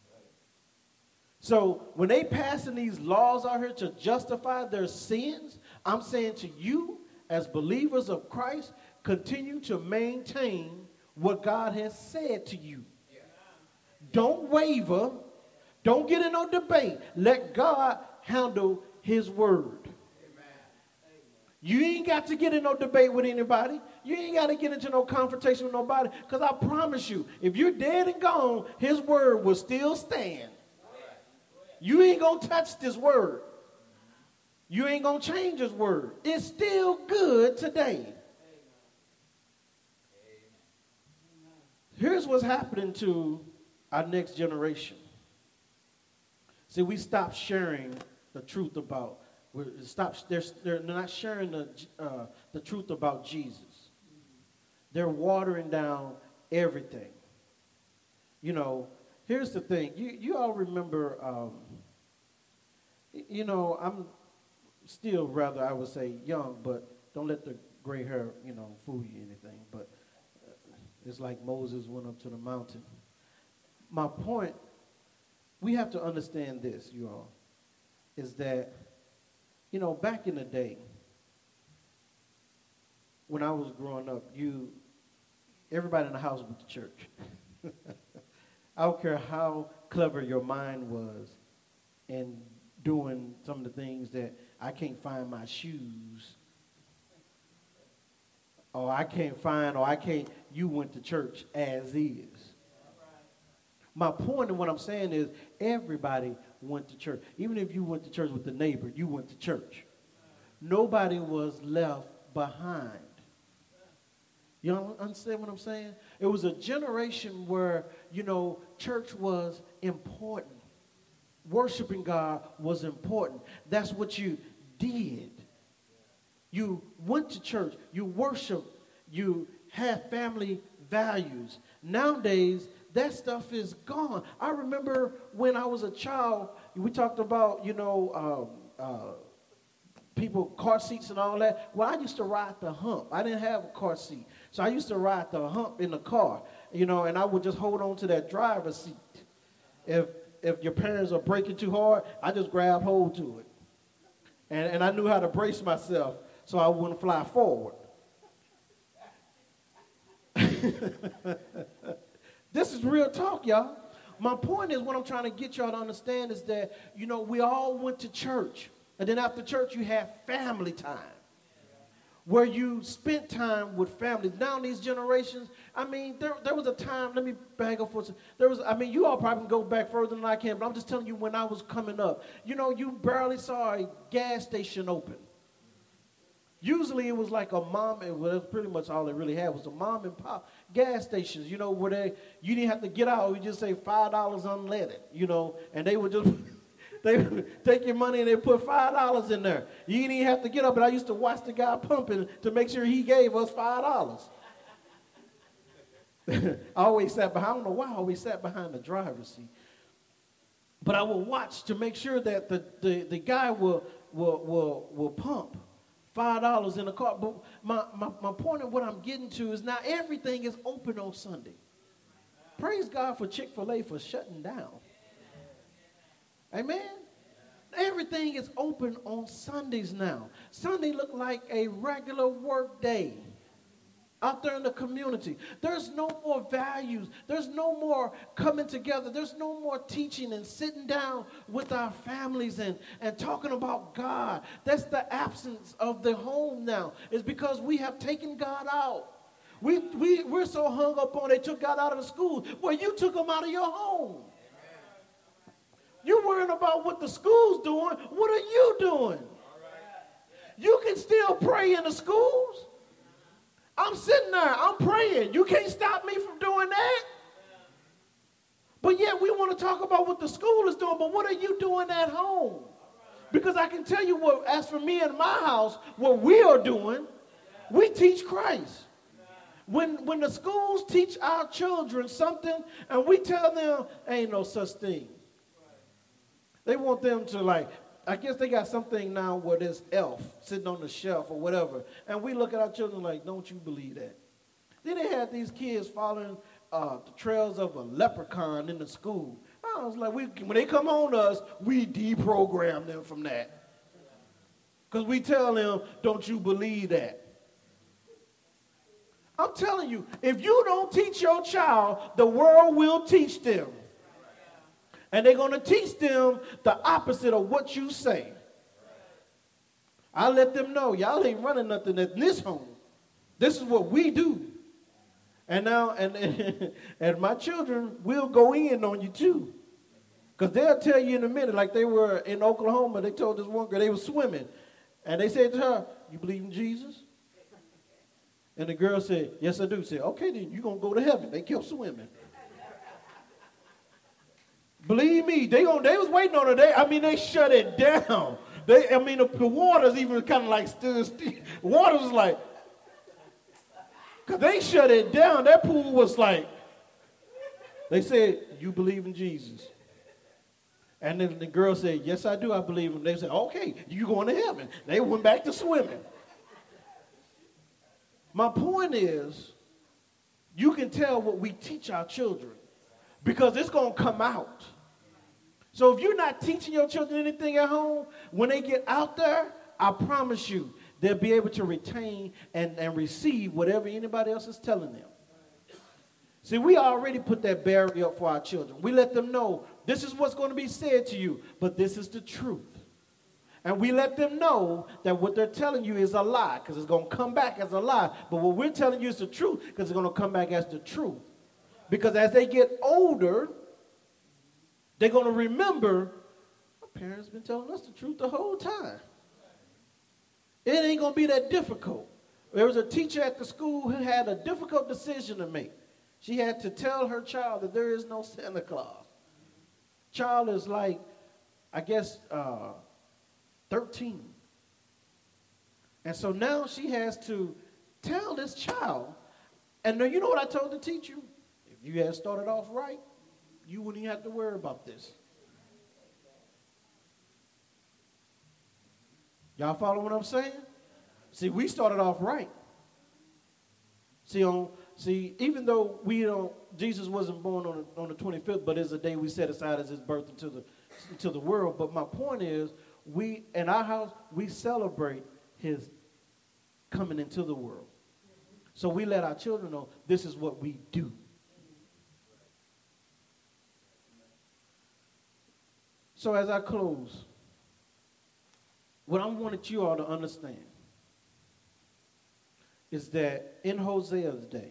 So when they passing these laws out here to justify their sins, I'm saying to you, as believers of Christ, continue to maintain what God has said to you. Don't waver. Don't get in no debate. Let God handle his word. You ain't got to get in no debate with anybody. You ain't got to get into no confrontation with nobody. Because I promise you, if you're dead and gone, his word will still stand. You ain't going to touch this word. You ain't going to change his word. It's still good today. Here's what's happening to our next generation. See, we stopped sharing the truth about We're, stop, they're, they're not sharing the, uh, the truth about Jesus. They're watering down everything. You know, here's the thing. You, you all remember, um, you know, I'm still rather, I would say, young, but don't let the gray hair, you know, fool you or anything. But it's like Moses went up to the mountain. My point, we have to understand this, you all, is that you know, back in the day, when I was growing up, you, everybody in the house went to church. I don't care how clever your mind was in doing some of the things that I can't find my shoes, or I can't find, or I can't, you went to church as is. My point in what I'm saying is everybody went to church. Even if you went to church with the neighbor, you went to church. Nobody was left behind. You know, understand what I'm saying? It was a generation where, you know, church was important. Worshiping God was important. That's what you did. You went to church. You worshiped. You had family values. Nowadays, that stuff is gone. I remember when I was a child, we talked about, you know, um, uh, people, car seats and all that. Well, I used to ride the hump. I didn't have a car seat. So I used to ride the hump in the car, you know, and I would just hold on to that driver's seat. If if your parents are braking too hard, I just grab hold to it. And, and I knew how to brace myself so I wouldn't fly forward. This is real talk, y'all. My point is, what I'm trying to get y'all to understand is that, you know, we all went to church. And then after church, you have family time, where you spent time with families. Now in these generations, I mean, there, there was a time, let me back up for a second. There was, I mean, you all probably can go back further than I can, but I'm just telling you, when I was coming up, you know, you barely saw a gas station open. Usually it was like a mom, and well, that's pretty much all they really had was a mom and pop gas stations, you know, where they, you didn't have to get out. You just say five dollars unleaded, you know, and they would just, they would take your money and they put five dollars in there. You didn't even have to get up, but I used to watch the guy pumping to make sure he gave us five dollars. I always sat behind, I don't know why I always sat behind the driver's seat. But I would watch to make sure that the, the, the guy will, will, will, will pump five dollars in the car. But my, my, my point of what I'm getting to is now everything is open on Sunday. Praise God for Chick-fil-A for shutting down. Amen? Everything is open on Sundays now. Sunday look like a regular work day out there in the community. There's no more values. There's no more coming together. There's no more teaching and sitting down with our families and, and talking about God. That's the absence of the home now. It's because we have taken God out. We, we, we're so hung up on they took God out of the school. Well, you took him out of your home. You're worrying about what the school's doing. What are you doing? You can still pray in the schools. I'm sitting there, I'm praying. You can't stop me from doing that. But yet we want to talk about what the school is doing, but what are you doing at home? Because I can tell you what, as for me and my house, what we are doing, we teach Christ. When, when the schools teach our children something and we tell them ain't no such thing. They want them to like, I guess they got something now where there's elf sitting on the shelf or whatever. And we look at our children like, don't you believe that? Then they had these kids following uh, the trails of a leprechaun in the school. I was like, we, when they come on us, we deprogram them from that. Because we tell them, don't you believe that? I'm telling you, if you don't teach your child, the world will teach them. And they're going to teach them the opposite of what you say. I let them know, y'all ain't running nothing at this home. This is what we do. And now, and, and, and my children will go in on you too. Because they'll tell you in a minute, like they were in Oklahoma, they told this one girl, they were swimming. And they said to her, you believe in Jesus? And the girl said, yes, I do. Said, okay, then you're going to go to heaven. They kept swimming. Believe me, they gonna, they was waiting on her. They, I mean, they shut it down. They, I mean, the, the waters even kind of like stood still. Water was like, because they shut it down. That pool was like, they said, you believe in Jesus? And then the girl said, yes, I do. I believe him. They said, okay, you going to heaven. They went back to swimming. My point is, you can tell what we teach our children because it's going to come out. So if you're not teaching your children anything at home, when they get out there, I promise you, they'll be able to retain and, and receive whatever anybody else is telling them. See, we already put that barrier up for our children. We let them know this is what's going to be said to you, but this is the truth. And we let them know that what they're telling you is a lie because it's going to come back as a lie. But what we're telling you is the truth because it's going to come back as the truth. Because as they get older, they're going to remember, my parents have been telling us the truth the whole time. It ain't going to be that difficult. There was a teacher at the school who had a difficult decision to make. She had to tell her child that there is no Santa Claus. Child is like, I guess, uh, thirteen. And so now she has to tell this child, and now you know what I told the teacher? If you had started off right, you wouldn't even have to worry about this. Y'all follow what I'm saying? See, we started off right. See, on see, even though we don't, Jesus wasn't born on the, on the twenty-fifth, but it's a day we set aside as his birth into the into the world. But my point is, we in our house we celebrate his coming into the world. So we let our children know this is what we do. So as I close, what I wanted you all to understand is that in Hosea's day,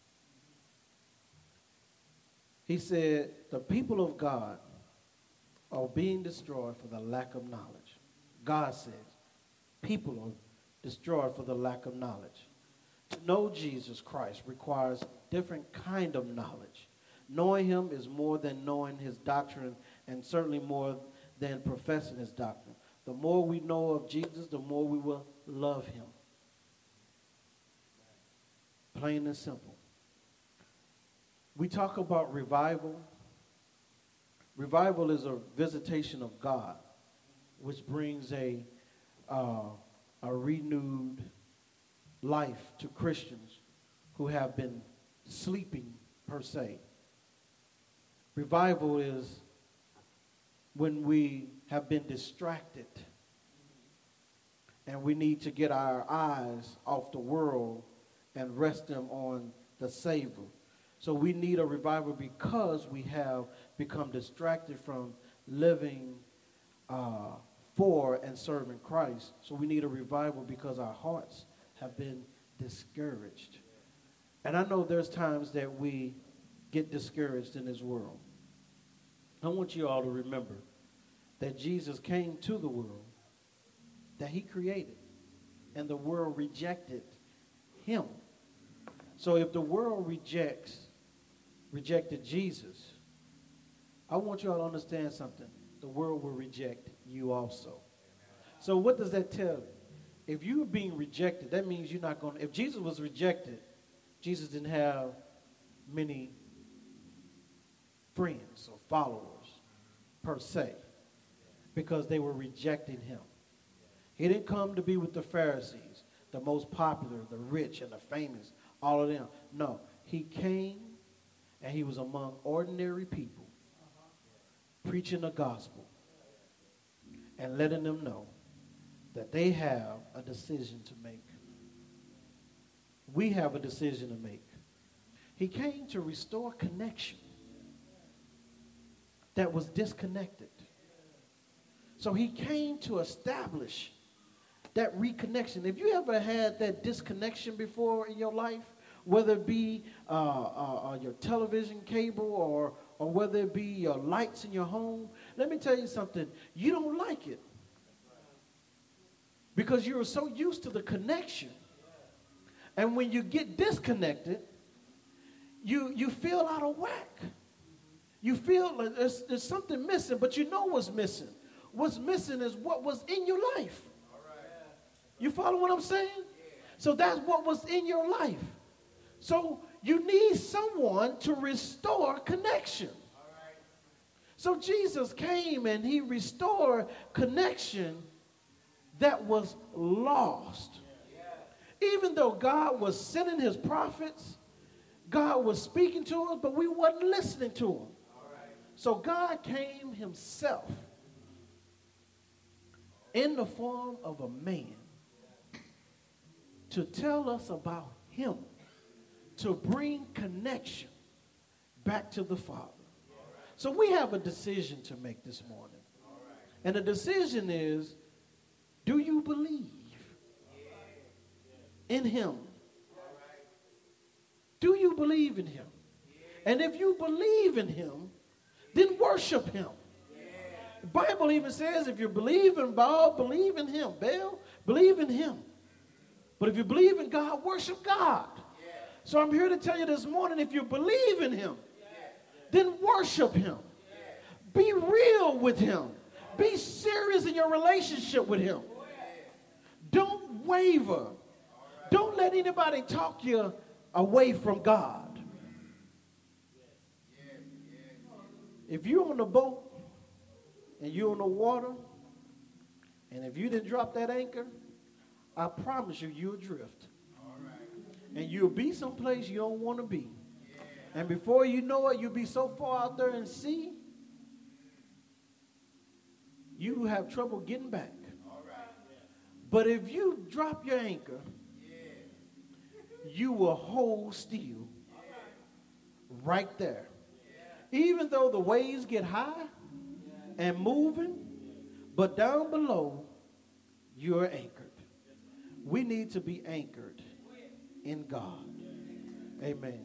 he said the people of God are being destroyed for the lack of knowledge. God says people are destroyed for the lack of knowledge. To know Jesus Christ requires a different kind of knowledge. Knowing him is more than knowing his doctrine and certainly more than professing his doctrine. The more we know of Jesus, the more we will love him. Plain and simple. We talk about revival. Revival is a visitation of God, which brings a, uh, a renewed life to Christians who have been sleeping, per se. Revival is when we have been distracted and we need to get our eyes off the world and rest them on the Savior. So we need a revival because we have become distracted from living uh, for and serving Christ. So we need a revival because our hearts have been discouraged. And I know there's times that we get discouraged in this world. I want you all to remember that Jesus came to the world that he created, and the world rejected him. So if the world rejects, rejected Jesus, I want you all to understand something. The world will reject you also. So what does that tell you? If you're being rejected, that means you're not going to, if Jesus was rejected, Jesus didn't have many friends or followers per se because they were rejecting him. He didn't come to be with the Pharisees, the most popular, the rich, and the famous, all of them. No, he came and he was among ordinary people, preaching the gospel and letting them know that they have a decision to make. We have a decision to make. He came to restore connection that was disconnected. So he came to establish that reconnection. If you ever had that disconnection before in your life, whether it be uh, uh, uh, your television cable or, or whether it be your lights in your home, let me tell you something. You don't like it because you're so used to the connection. And when you get disconnected, you, you feel out of whack. You feel like there's, there's something missing, but you know what's missing. What's missing is what was in your life. You follow what I'm saying? So that's what was in your life. So you need someone to restore connection. So Jesus came and he restored connection that was lost. Even though God was sending his prophets, God was speaking to us, but we wasn't listening to him. So God came himself in the form of a man to tell us about him, to bring connection back to the Father. So we have a decision to make this morning. And the decision is, do you believe in him? Do you believe in him? And if you believe in him, then worship him. The Bible even says if you believe in Baal, believe in him. Baal, believe in him. But if you believe in God, worship God. So I'm here to tell you this morning, if you believe in him, then worship him. Be real with him. Be serious in your relationship with him. Don't waver. Don't let anybody talk you away from God. If you're on the boat and you're on the water, and if you didn't drop that anchor, I promise you, you'll drift. And you'll be someplace you don't want to be. And before you know it, you'll be so far out there in the sea, you have trouble getting back. But if you drop your anchor, you will hold still right there. Even though the waves get high and moving, but down below, you're anchored. We need to be anchored in God. Amen.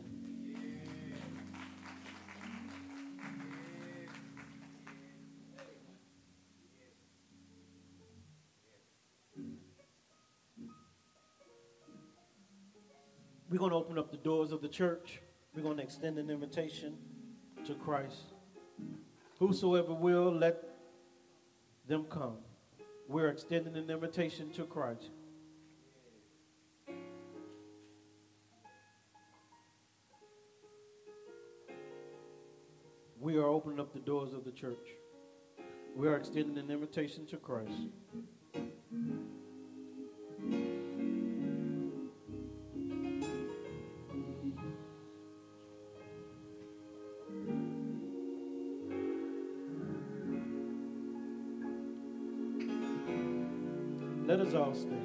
We're going to open up the doors of the church. We're going to extend an invitation to Christ. Whosoever will, let them come. We're extending an invitation to Christ. We are opening up the doors of the church. We are extending an invitation to Christ. Let us all stand.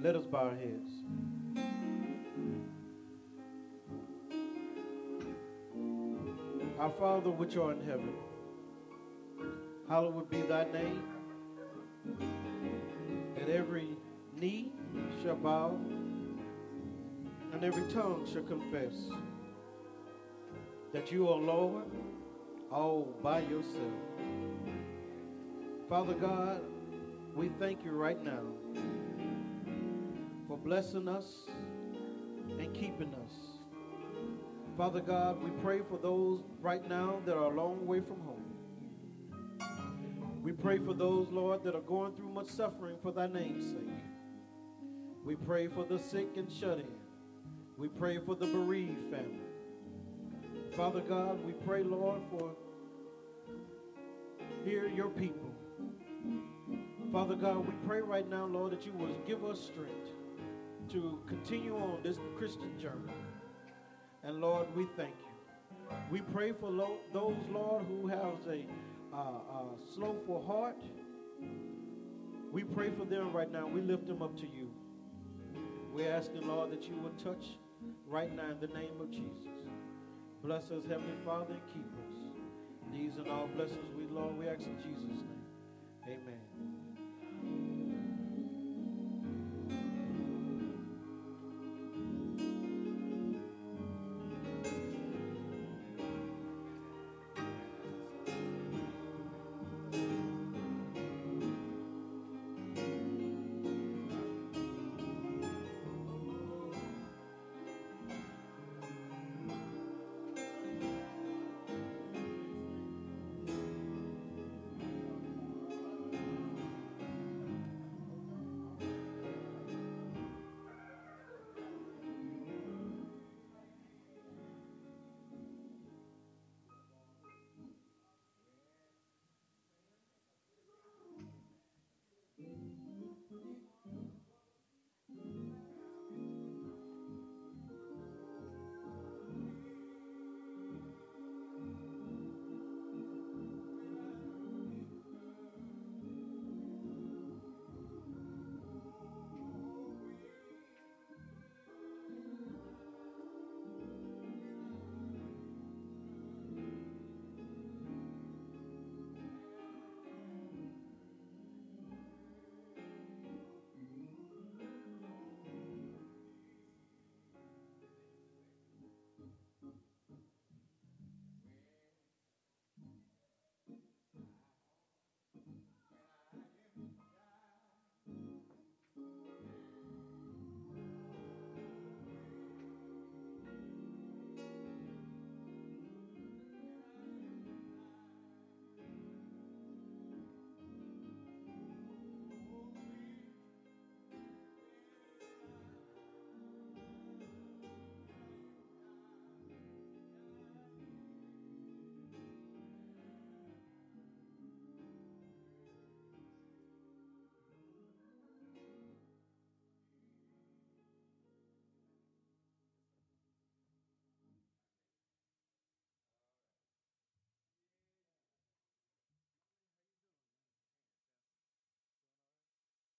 Let us bow our heads. Our Father which art in heaven, hallowed be thy name. And every knee shall bow, and every tongue shall confess that you are Lord all by yourself. Father God, we thank you right now for blessing us and keeping us. Father God, we pray for those right now that are a long way from home. We pray for those, Lord, that are going through much suffering for thy name's sake. We pray for the sick and shut in. We pray for the bereaved family. Father God, we pray, Lord, for hear your people. Father God, we pray right now, Lord, that you will give us strength to continue on this Christian journey. And Lord, we thank you. We pray for lo- those, Lord, who have a uh, uh, slowful heart. We pray for them right now. We lift them up to you. We're asking, Lord, that you would touch right now in the name of Jesus. Bless us, Heavenly Father, and keep us. These and all blessings we, Lord, we ask in Jesus' name. Amen.